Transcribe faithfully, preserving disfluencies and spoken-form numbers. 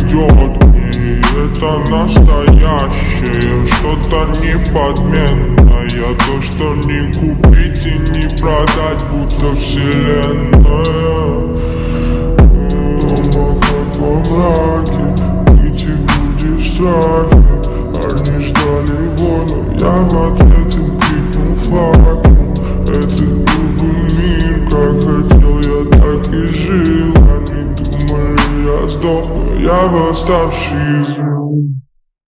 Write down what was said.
идет мне. Это настоящее, что-то неподменное. То, что не купить и не продать, будто вселенная. Дома как во мраке, идти в люди в страхе. Они ждали войну, я в ответ им крикнул факел. Это был бы мир, как хотел я, так и жил. Они думали, я сдохну, я восставший.